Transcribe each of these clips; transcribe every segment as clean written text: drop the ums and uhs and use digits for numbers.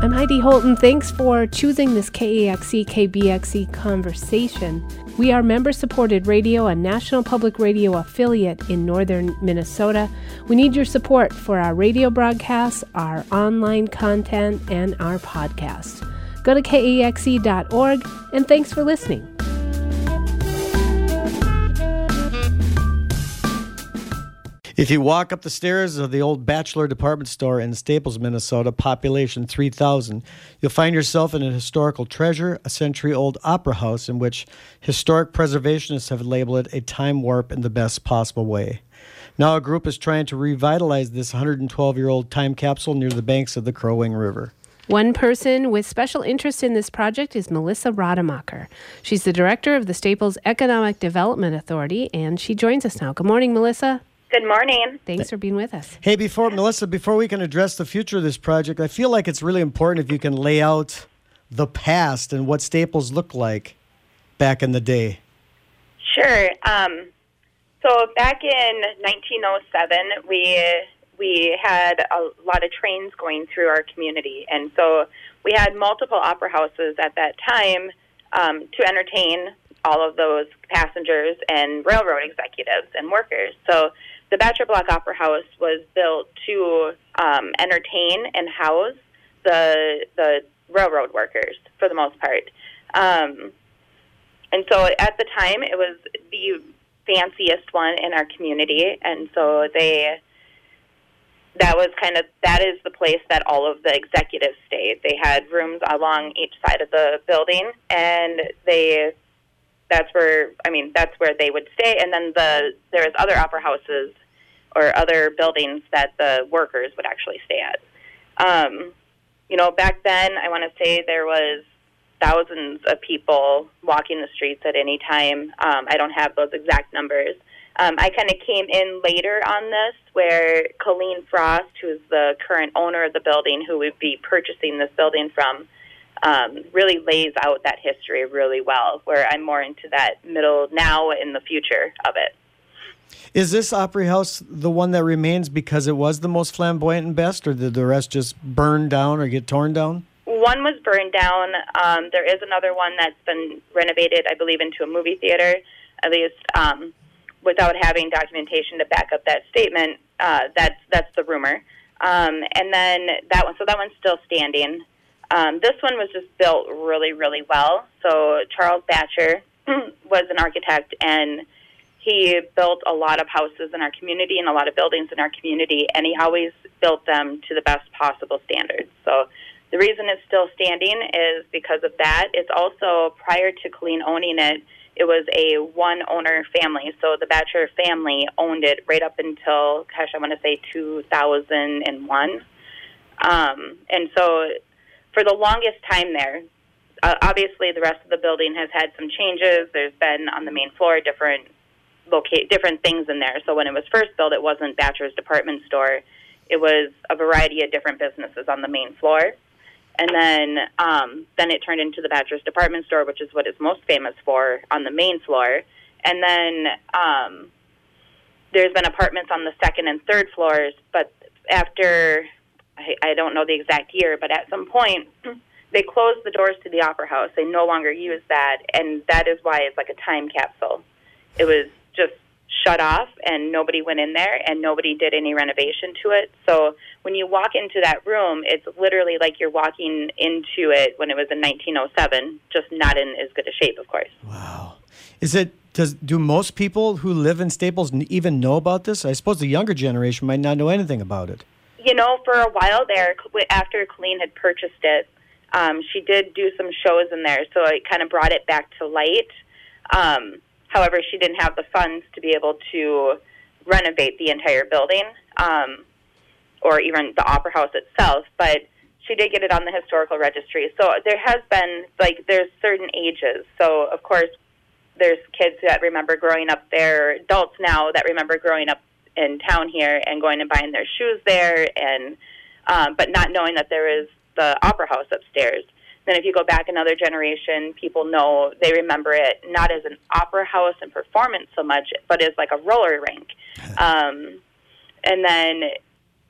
I'm Heidi Holton. Thanks for choosing this KEXE, KBXE conversation. We are member-supported radio, a National Public Radio affiliate in northern Minnesota. We need your support for our radio broadcasts, our online content, and our podcast. Go to kexe.org, and thanks for listening. If you walk up the stairs of the old Bachelor department store in Staples, Minnesota, population 3,000, you'll find yourself in a historical treasure, a century-old opera house in which historic preservationists have labeled it a time warp in the best possible way. Now a group is trying to revitalize this 112-year-old time capsule near the banks of the Crow Wing River. One person with special interest in this project is Melissa Rademacher. She's the director of the Staples Economic Development Authority, and she joins us now. Good morning, Melissa. Good morning. Thanks for being with us. Hey, Melissa, before we can address the future of this project, I feel like it's really important if you can lay out the past and what Staples looked like back in the day. Sure. So back in 1907, we had a lot of trains going through our community, and so we had multiple opera houses at that time to entertain all of those passengers and railroad executives and workers. So the Bachelor Block Opera House was built to entertain and house the railroad workers for the most part. And so at the time, it was the fanciest one in our community, and so that is the place that all of the executives stayed. They had rooms along each side of the building, and that's where they would stay. And then there was other opera houses or other buildings that the workers would actually stay at. Back then, I want to say there was thousands of people walking the streets at any time. I don't have those exact numbers. I kind of came in later on this, where Colleen Frost, who's the current owner of the building, who we'd be purchasing this building from, really lays out that history really well, where I'm more into that middle now and the future of it. Is this Opry House the one that remains because it was the most flamboyant and best, or did the rest just burn down or get torn down? One was burned down. There is another one that's been renovated, I believe, into a movie theater, at least without having documentation to back up that statement. That's the rumor. And then that one's still standing. This one was just built really, really well. So Charles Batcher was an architect, and he built a lot of houses in our community and a lot of buildings in our community, and he always built them to the best possible standards. So the reason it's still standing is because of that. It's also, prior to Colleen owning it, it was a one-owner family. So the Batcher family owned it right up until, I want to say 2001. And so for the longest time there, obviously the rest of the building has had some changes. There's been on the main floor different things in there. So when it was first built, it wasn't Batcher's department store. It was a variety of different businesses on the main floor. And then it turned into the Batcher's department store, which is what it's most famous for, on the main floor. And then there's been apartments on the second and third floors, but after, I don't know the exact year, but at some point, they closed the doors to the Opera House. They no longer use that, and that is why it's like a time capsule. It was just shut off, and nobody went in there, and nobody did any renovation to it. So when you walk into that room, it's literally like you're walking into it when it was in 1907, just not in as good a shape, of course. Wow. Do most people who live in Staples even know about this? I suppose the younger generation might not know anything about it. For a while there, after Colleen had purchased it, she did do some shows in there, so it kind of brought it back to light. However, she didn't have the funds to be able to renovate the entire building, or even the Opera House itself, but she did get it on the historical registry. So there has been, there's certain ages. So, of course, there's kids that remember growing up there, adults now that remember growing up in town here and going and buying their shoes there, and but not knowing that there is the Opera House upstairs. Then if you go back another generation, people know, they remember it not as an opera house and performance so much, but as like a roller rink. And then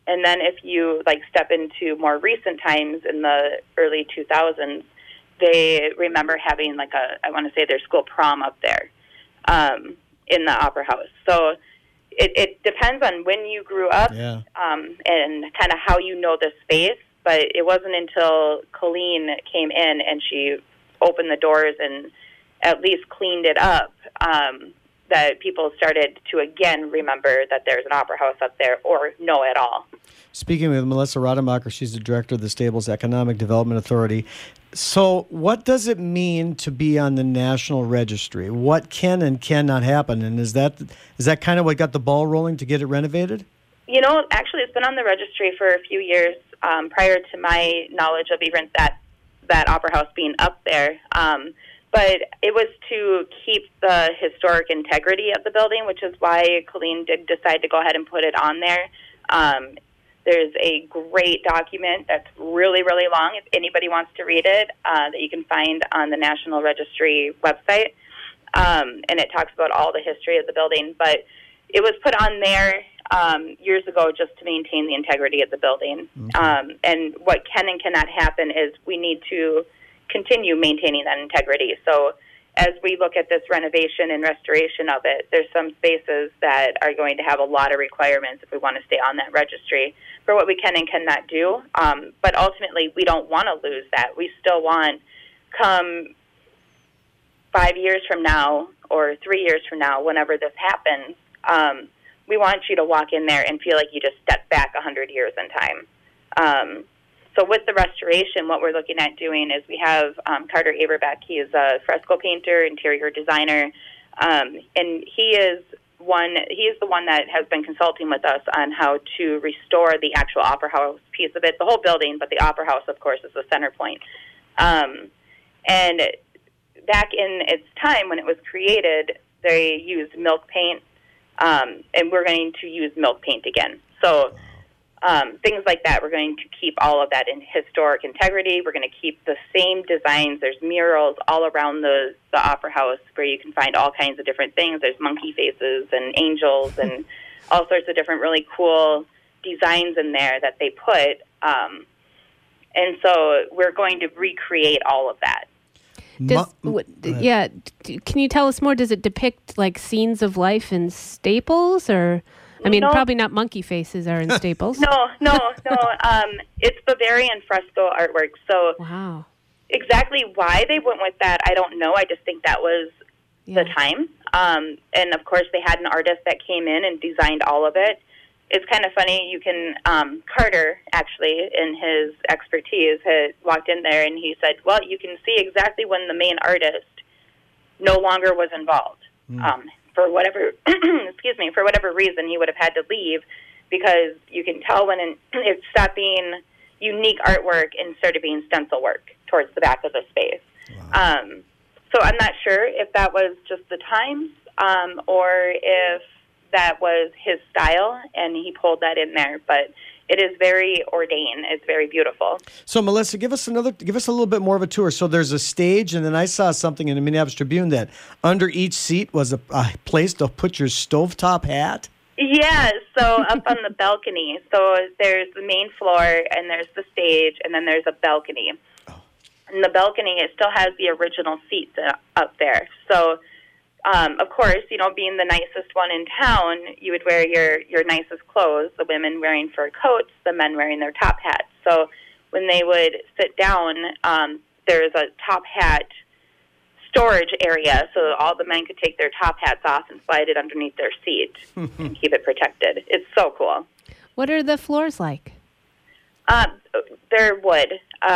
And then if you step into more recent times in the early 2000s, they remember having I want to say their school prom up there in the Opera House. So it depends on when you grew up and kind of how you know the space. But it wasn't until Colleen came in and she opened the doors and at least cleaned it up that people started to again remember that there's an Opera House up there or know at all. Speaking with Melissa Rademacher, she's the director of the Stables Economic Development Authority. So what does it mean to be on the National Registry? What can and cannot happen? And is that kind of what got the ball rolling to get it renovated? Actually, it's been on the registry for a few years prior to my knowledge of even that Opera House being up there. But it was to keep the historic integrity of the building, which is why Colleen did decide to go ahead and put it on there. There's a great document that's really, really long, if anybody wants to read it, that you can find on the National Registry website. And it talks about all the history of the building. But it was put on there years ago just to maintain the integrity of the building. Okay. And what can and cannot happen is we need to continue maintaining that integrity. So as we look at this renovation and restoration of it, there's some spaces that are going to have a lot of requirements if we want to stay on that registry for what we can and cannot do. But ultimately, we don't want to lose that. We still want, come 5 years from now or 3 years from now, whenever this happens, we want you to walk in there and feel like you just stepped back 100 years in time. So with the restoration, what we're looking at doing is we have Carter Averbeck. He is a fresco painter, interior designer, and he is the one that has been consulting with us on how to restore the actual Opera House piece of it, the whole building, but the Opera House, of course, is the center point. And back in its time when it was created, they used milk paint, and we're going to use milk paint again. So things like that, we're going to keep all of that in historic integrity. We're going to keep the same designs. There's murals all around the Opera House where you can find all kinds of different things. There's monkey faces and angels and all sorts of different really cool designs in there that they put. And so we're going to recreate all of that. Can you tell us more? Does it depict scenes of life in Staples or... I mean, probably not monkey faces are in Staples. No. It's Bavarian fresco artwork. So wow. Exactly why they went with that, I don't know. I just think that was the time. And, of course, they had an artist that came in and designed all of it. It's kind of funny. You can Carter, actually, in his expertise, had walked in there and he said, well, you can see exactly when the main artist no longer was involved. For whatever, for whatever reason, he would have had to leave because you can tell when it stopped being unique artwork and started being stencil work towards the back of the space. Wow. So I'm not sure if that was just the times or if that was his style and he pulled that in there, but it is very ordained. It's very beautiful. So, Melissa, give us a little bit more of a tour. So there's a stage, and then I saw something in the Minneapolis Tribune that under each seat was a place to put your stovetop hat. Yeah, so up on the balcony. So there's the main floor, and there's the stage, and then there's a balcony. Oh. And the balcony, it still has the original seats up there. So... of course, being the nicest one in town, you would wear your nicest clothes, the women wearing fur coats, the men wearing their top hats. So when they would sit down, there's a top hat storage area, so all the men could take their top hats off and slide it underneath their seat and keep it protected. It's so cool. What are the floors like? They're wood.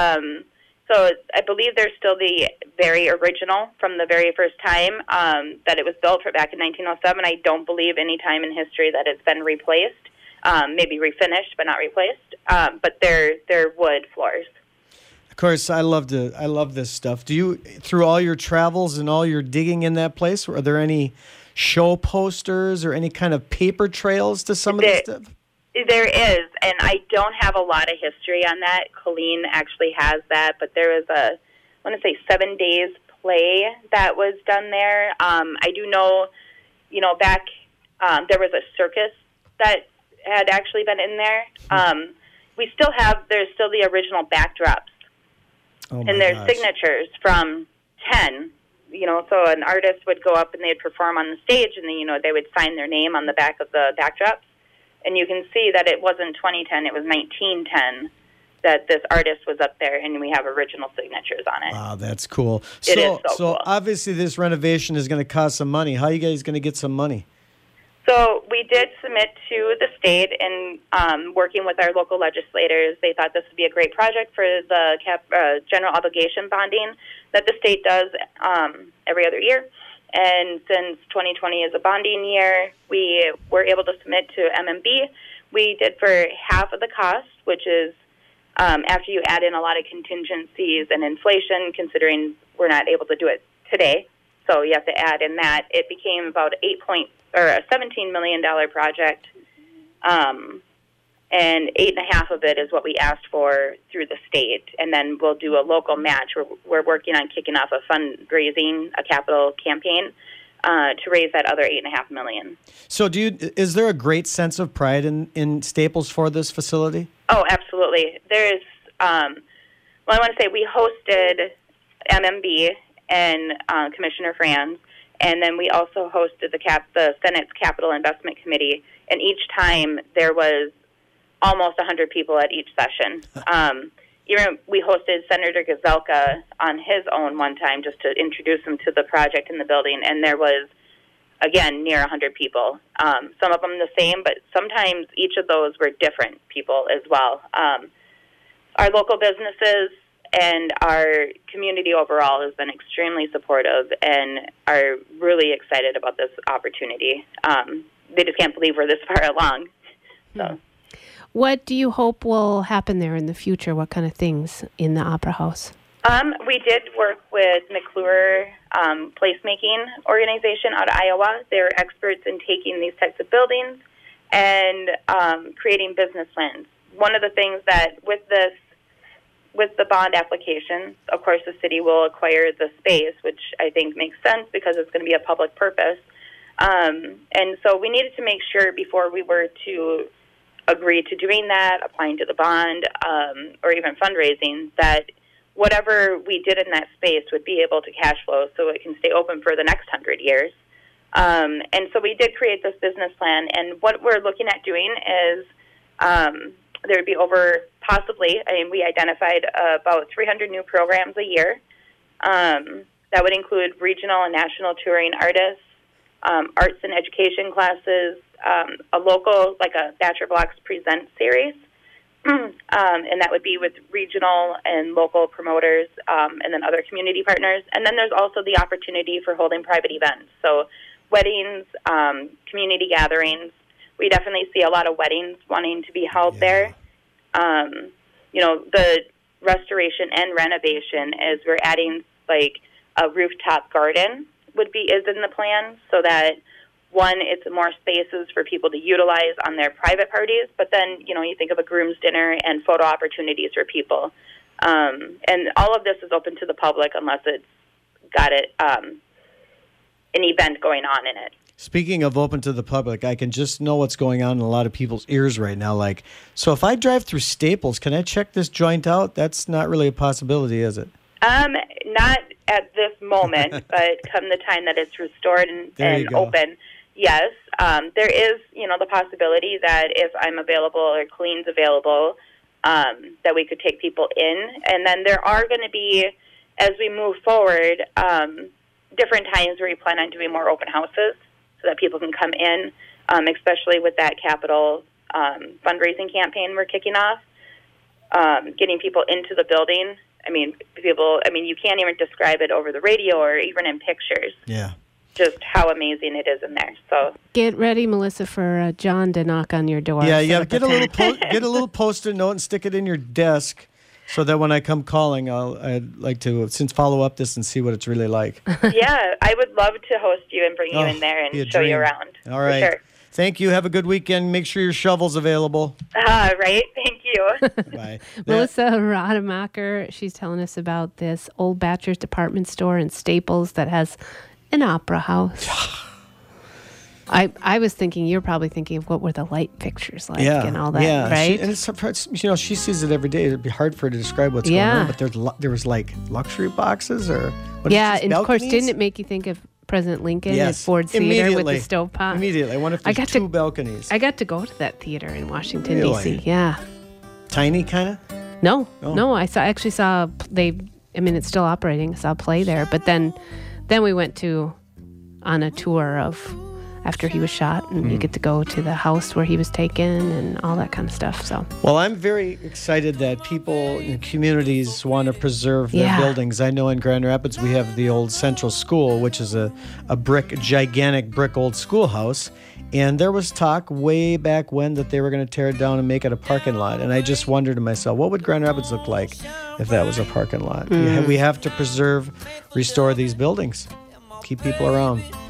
So I believe they're still the very original from the very first time that it was built for back in 1907. I don't believe any time in history that it's been replaced, maybe refinished but not replaced. But they're wood floors. Of course, I love this stuff. Do you, through all your travels and all your digging in that place, are there any show posters or any kind of paper trails to some of this stuff? There is, and I don't have a lot of history on that. Colleen actually has that, but there was I want to say 7 days play that was done there. I do know, back there was a circus that had actually been in there. There's still the original backdrops. And there's signatures from 10. So an artist would go up and they'd perform on the stage, and then, they would sign their name on the back of the backdrops. And you can see that it wasn't 2010, it was 1910 that this artist was up there, and we have original signatures on it. Wow, that's cool. It is so cool. Obviously this renovation is going to cost some money. How are you guys going to get some money? So we did submit to the state, and working with our local legislators, they thought this would be a great project for the general obligation bonding that the state does every other year. And since 2020 is a bonding year, we were able to submit to MMB. We did for half of the cost, which is after you add in a lot of contingencies and inflation, considering we're not able to do it today. So you have to add in that. It became about a $17 million project, and 8.5 of it is what we asked for through the state, and then we'll do a local match. We're working on kicking off a fundraising, a capital campaign to raise that other $8.5 million. So, is there a great sense of pride in Staples for this facility? Oh, absolutely. There is. I want to say we hosted MMB and Commissioner Franz. And then we also hosted the Senate's Capital Investment Committee, and each time there was almost 100 people at each session. Even we hosted Senator Gazelka on his own one time just to introduce him to the project in the building, and there was, again, near 100 people. Some of them the same, but sometimes each of those were different people as well. Our local businesses and our community overall has been extremely supportive and are really excited about this opportunity. They just can't believe we're this far along. So, what do you hope will happen there in the future? What kind of things in the Opera House? We did work with McClure Placemaking Organization out of Iowa. They're experts in taking these types of buildings and creating business plans. One of the things that with the bond application, of course, the city will acquire the space, which I think makes sense because it's going to be a public purpose. And so we needed to make sure before we were to agree to doing that, applying to the bond, or even fundraising, that whatever we did in that space would be able to cash flow so it can stay open for the next 100 years. And so we did create this business plan, and what we're looking at doing is there would be we identified about 300 new programs a year. That would include regional and national touring artists, arts and education classes, a local, like a Bachelor Blocks Present series, and that would be with regional and local promoters, and then other community partners. And then there's also the opportunity for holding private events. So weddings, community gatherings. We definitely see a lot of weddings wanting to be held there. The restoration and renovation is we're adding like a rooftop garden is in the plan, so that one, it's more spaces for people to utilize on their private parties, but then, you think of a groom's dinner and photo opportunities for people. And all of this is open to the public unless it's got an event going on in it. Speaking of open to the public, I can just know what's going on in a lot of people's ears right now. Like, so if I drive through Staples, can I check this joint out? That's not really a possibility, is it? Not at this moment, but come the time that it's restored and open, yes. There is, the possibility that if I'm available or Colleen's available, that we could take people in. And then there are going to be, as we move forward, different times where we plan on doing more open houses, so that people can come in, especially with that capital fundraising campaign we're kicking off, getting people into the building. You can't even describe it over the radio or even in pictures. Yeah. Just how amazing it is in there. So get ready, Melissa, for John to knock on your door. Yeah. Get a little Post-it note and stick it in your desk, so that when I come calling, I'd like to follow up this and see what it's really like. Yeah, I would love to host you and bring you in there and show you around. All right. For sure. Thank you. Have a good weekend. Make sure your shovel's available. Right. Thank you. Bye. Melissa Rademacher, she's telling us about this old Bachelor's department store in Staples that has an opera house. I was thinking, you're probably thinking of what were the light fixtures like and all that, right? And it's, she sees it every day. It'd be hard for her to describe what's going on, but there was like luxury boxes or and of course, didn't it make you think of President Lincoln at Ford Theater with the stovetop? Immediately. I wonder if there's two balconies. I got to go to that theater in Washington, D.C. Yeah. Tiny kind of? No. I actually saw it's still operating. I saw a play there, but then we went on a tour of after he was shot, and you get to go to the house where he was taken and all that kind of stuff. So, well, I'm very excited that people in communities want to preserve their buildings. I know in Grand Rapids we have the old Central School, which is a gigantic brick old schoolhouse. And there was talk way back when that they were going to tear it down and make it a parking lot. And I just wondered to myself, what would Grand Rapids look like if that was a parking lot? We have to restore these buildings, keep people around.